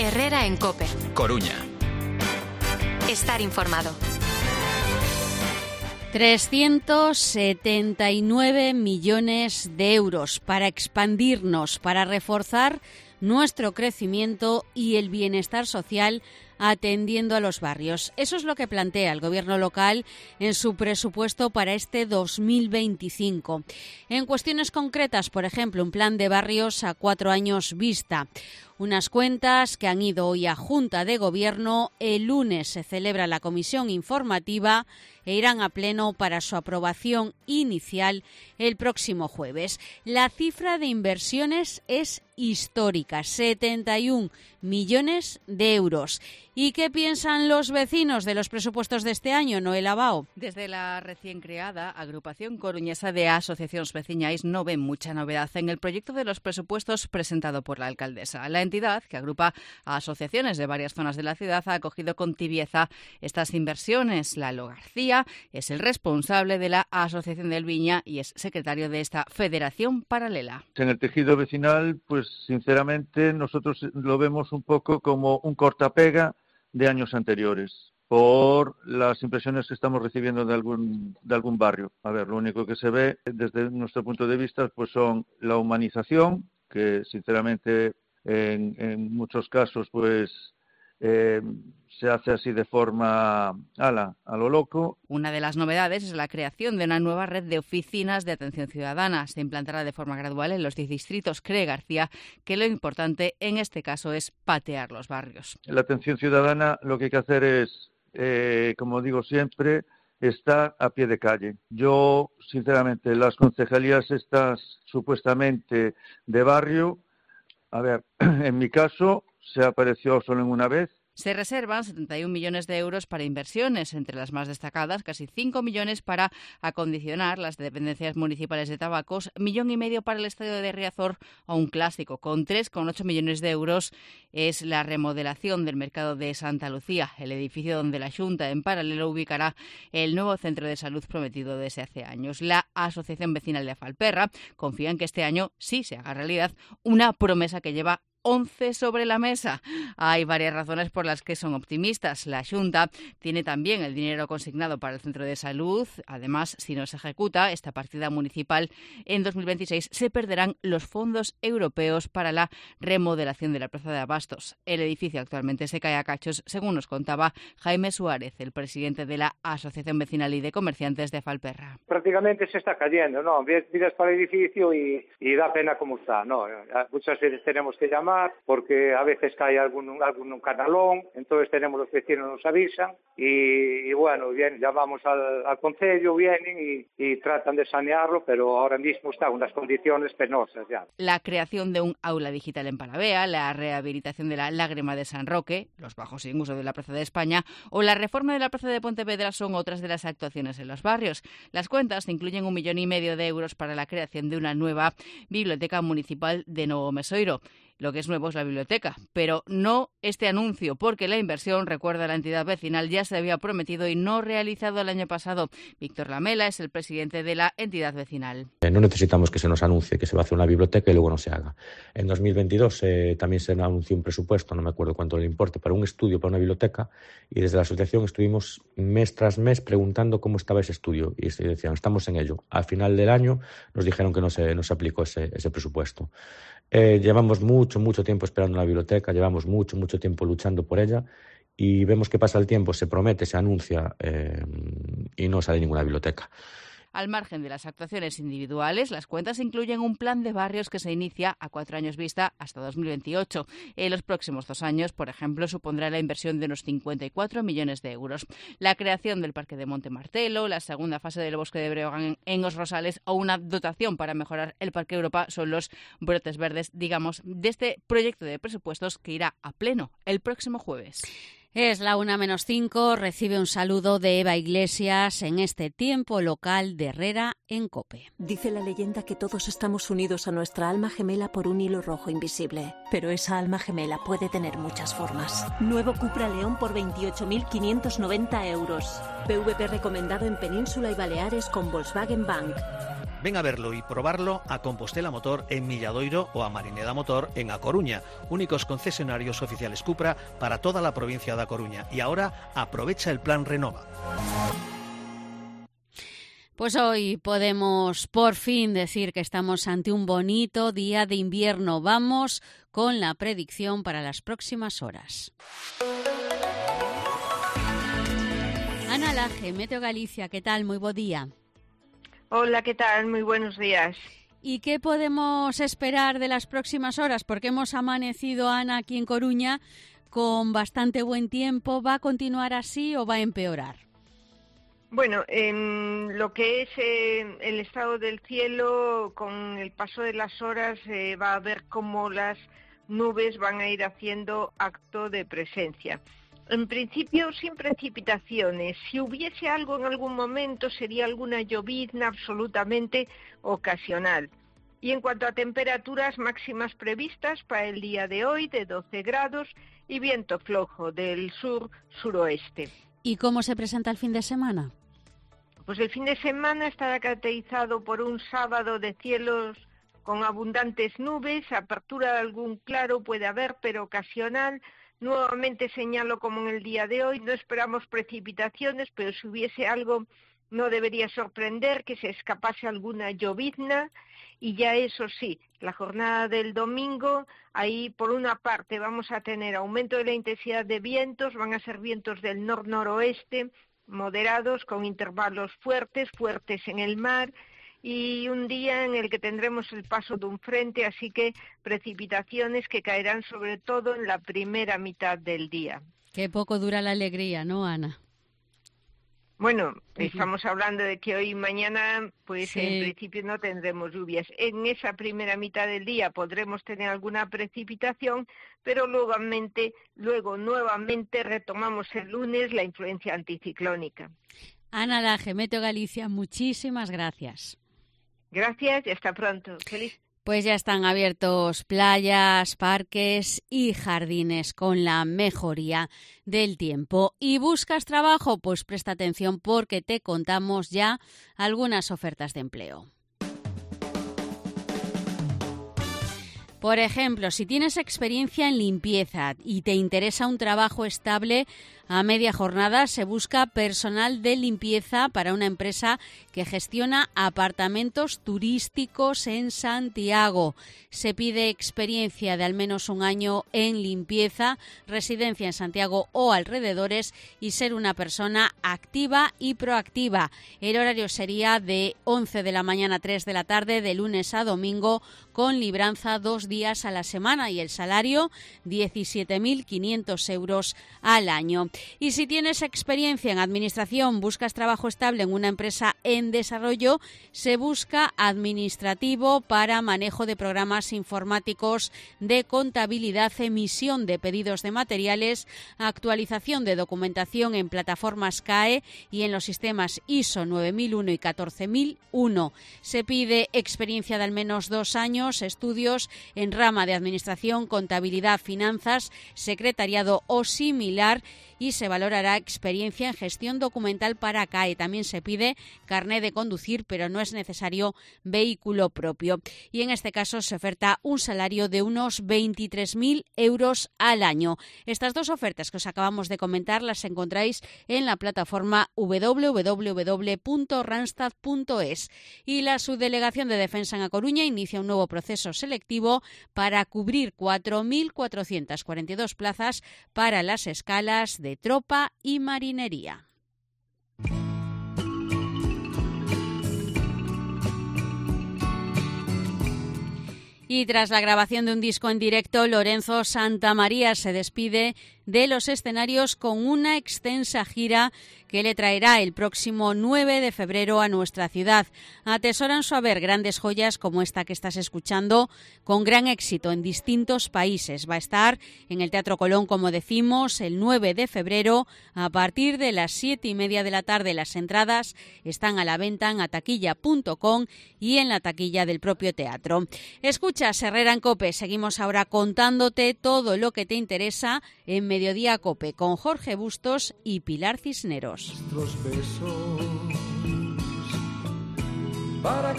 Herrera en COPE. Coruña. Estar informado. 379 millones de euros para expandirnos, para reforzar nuestro crecimiento y el bienestar social atendiendo a los barrios. Eso es lo que plantea el Gobierno local en su presupuesto para este 2025. En cuestiones concretas, por ejemplo, un plan de barrios a 4 años vista. Unas cuentas que han ido hoy a Junta de Gobierno. El lunes se celebra la comisión informativa e irán a pleno para su aprobación inicial el próximo jueves. La cifra de inversiones es histórica, 71 millones de euros. ¿Y qué piensan los vecinos de los presupuestos de este año, Noel Abao? Desde la recién creada Agrupación Coruñesa de Asociacións Veciñais no ven mucha novedad en el proyecto de los presupuestos presentado por la alcaldesa. La entidad, que agrupa a asociaciones de varias zonas de la ciudad, ha acogido con tibieza estas inversiones. Lalo García es el responsable de la Asociación del Viña y es secretario de esta federación paralela. En el tejido vecinal, pues sinceramente nosotros lo vemos un poco como un cortapega de años anteriores, por las impresiones que estamos recibiendo de algún barrio. A ver, lo único que se ve desde nuestro punto de vista pues son la humanización, que sinceramente en muchos casos pues se hace así de forma a lo loco. Una de las novedades es la creación de una nueva red de oficinas de atención ciudadana. Se implantará de forma gradual en los 10 distritos. Cree García que lo importante en este caso es patear los barrios. La atención ciudadana lo que hay que hacer es, como digo siempre, estar a pie de calle. Yo, sinceramente, las concejalías estas supuestamente de barrio, a ver, en mi caso se apareció solo en una vez. Se reservan 71 millones de euros para inversiones, entre las más destacadas, casi 5 millones para acondicionar las dependencias municipales de tabacos, 1,5 millones para el estadio de Riazor o un clásico. Con 3,8 millones de euros es la remodelación del mercado de Santa Lucía, el edificio donde la Xunta en paralelo ubicará el nuevo centro de salud prometido desde hace años. La Asociación Vecinal de Falperra confía en que este año sí se haga realidad una promesa que lleva 11 sobre la mesa. Hay varias razones por las que son optimistas. La Xunta tiene también el dinero consignado para el centro de salud. Además, si no se ejecuta esta partida municipal en 2026, se perderán los fondos europeos para la remodelación de la Plaza de Abastos. El edificio actualmente se cae a cachos, según nos contaba Jaime Suárez, el presidente de la Asociación Vecinal y de Comerciantes de Falperra. Prácticamente se está cayendo, ¿no? Miras para el edificio y da pena cómo está, ¿no? Muchas veces tenemos que llamar porque a veces cae algún canalón, entonces tenemos los vecinos nos avisan y bueno, bien, llamamos al concello, vienen y tratan de sanearlo, pero ahora mismo está en unas condiciones penosas ya. La creación de un aula digital en Palavea, la rehabilitación de la Lágrima de San Roque, los bajos sin uso de la Plaza de España o la reforma de la Plaza de Pontevedra son otras de las actuaciones en los barrios. Las cuentas incluyen 1,5 millones de euros para la creación de una nueva biblioteca municipal de Novo Mesoiro. Lo que es nuevo es la biblioteca, pero no este anuncio, porque la inversión, recuerda la entidad vecinal, ya se había prometido y no realizado el año pasado. Víctor Lamela es el presidente de la entidad vecinal. No necesitamos que se nos anuncie que se va a hacer una biblioteca y luego no se haga. En 2022 también se anunció un presupuesto, no me acuerdo cuánto le importe, para un estudio para una biblioteca y desde la asociación estuvimos mes tras mes preguntando cómo estaba ese estudio y se decían, estamos en ello. Al final del año nos dijeron que no se aplicó ese presupuesto. Llevamos mucho tiempo esperando una biblioteca, llevamos mucho tiempo luchando por ella y vemos que pasa el tiempo, se promete, se anuncia y no sale ninguna biblioteca. Al margen de las actuaciones individuales, las cuentas incluyen un plan de barrios que se inicia a 4 años vista hasta 2028. En los próximos 2 años, por ejemplo, supondrá la inversión de unos 54 millones de euros. La creación del Parque de Montemartelo, la segunda fase del Bosque de Breogán en Os Rosales o una dotación para mejorar el Parque Europa son los brotes verdes, digamos, de este proyecto de presupuestos que irá a pleno el próximo jueves. Es la 1:05, recibe un saludo de Eva Iglesias en este tiempo local de Herrera en COPE. Dice la leyenda que todos estamos unidos a nuestra alma gemela por un hilo rojo invisible, pero esa alma gemela puede tener muchas formas. Nuevo Cupra León por 28.590 euros. PVP recomendado en Península y Baleares con Volkswagen Bank. Ven a verlo y probarlo a Compostela Motor en Milladoiro o a Marineda Motor en A Coruña, únicos concesionarios oficiales Cupra para toda la provincia de A Coruña. Y ahora aprovecha el plan Renova. Pues hoy podemos por fin decir que estamos ante un bonito día de invierno. Vamos con la predicción para las próximas horas. Ana Laje, Meteo Galicia, ¿qué tal? Muy buen día. Hola, ¿qué tal? Muy buenos días. ¿Y qué podemos esperar de las próximas horas? Porque hemos amanecido, Ana, aquí en Coruña con bastante buen tiempo. ¿Va a continuar así o va a empeorar? Bueno, en lo que es el estado del cielo, con el paso de las horas va a ver cómo las nubes van a ir haciendo acto de presencia. En principio, sin precipitaciones. Si hubiese algo en algún momento, sería alguna llovizna absolutamente ocasional. Y en cuanto a temperaturas máximas previstas para el día de hoy, de 12 grados y viento flojo del sur-suroeste. ¿Y cómo se presenta el fin de semana? Pues el fin de semana estará caracterizado por un sábado de cielos con abundantes nubes, apertura de algún claro puede haber, pero ocasional. Nuevamente señalo como en el día de hoy, no esperamos precipitaciones, pero si hubiese algo no debería sorprender que se escapase alguna llovizna. Y ya eso sí, la jornada del domingo, ahí por una parte vamos a tener aumento de la intensidad de vientos, van a ser vientos del nor-noroeste, moderados con intervalos fuertes en el mar, y un día en el que tendremos el paso de un frente, así que precipitaciones que caerán sobre todo en la primera mitad del día. Qué poco dura la alegría, ¿no, Ana? Bueno, estamos hablando de que hoy y mañana, pues sí, en principio no tendremos lluvias. En esa primera mitad del día podremos tener alguna precipitación, pero luego nuevamente retomamos el lunes la influencia anticiclónica. Ana Laje, Meteo Galicia, muchísimas gracias. Gracias y hasta pronto. Feliz. Pues ya están abiertos playas, parques y jardines con la mejoría del tiempo. ¿Y buscas trabajo? Pues presta atención porque te contamos ya algunas ofertas de empleo. Por ejemplo, si tienes experiencia en limpieza y te interesa un trabajo estable a media jornada, se busca personal de limpieza para una empresa que gestiona apartamentos turísticos en Santiago. Se pide experiencia de al menos un año en limpieza, residencia en Santiago o alrededores y ser una persona activa y proactiva. El horario sería de 11 de la mañana a 3 de la tarde, de lunes a domingo, con libranza 2 días a la semana y el salario 17.500 euros al año. Y si tienes experiencia en administración, buscas trabajo estable en una empresa en desarrollo, se busca administrativo para manejo de programas informáticos de contabilidad, emisión de pedidos de materiales, actualización de documentación en plataformas CAE y en los sistemas ISO 9001 y 14001. Se pide experiencia de al menos 2 años, estudios en rama de administración, contabilidad, finanzas, secretariado o similar, y se valorará experiencia en gestión documental para CAE. También se pide carné de conducir, pero no es necesario vehículo propio. Y en este caso se oferta un salario de unos 23.000 euros al año. Estas dos ofertas que os acabamos de comentar las encontráis en la plataforma www.randstad.es. Y la Subdelegación de Defensa en A Coruña inicia un nuevo proceso selectivo para cubrir 4.442 plazas para las escalas de tropa y marinería. Y tras la grabación de un disco en directo, Lorenzo Santamaría se despide de los escenarios con una extensa gira que le traerá el próximo 9 de febrero a nuestra ciudad. Atesoran su haber grandes joyas como esta que estás escuchando, con gran éxito en distintos países. Va a estar en el Teatro Colón, como decimos, el 9 de febrero a partir de las 7:30 de la tarde. Las entradas están a la venta en ataquilla.com y en la taquilla del propio teatro. Escuchas Herrera en COPE. Seguimos ahora contándote todo lo que te interesa en Mediodía COPE con Jorge Bustos y Pilar Cisneros.